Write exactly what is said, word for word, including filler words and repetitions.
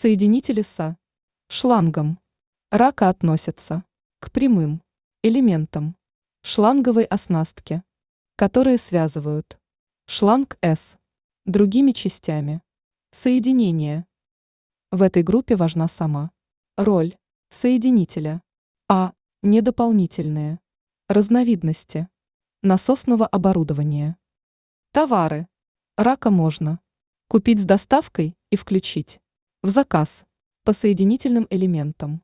Соединители со шлангом рака относятся к прямым элементам шланговой оснастки, которые связывают шланг с другими частями соединения. В этой группе важна сама роль соединителя, а не дополнительные разновидности насосного оборудования. Товары рака можно купить с доставкой и включить в заказ по соединительным элементам.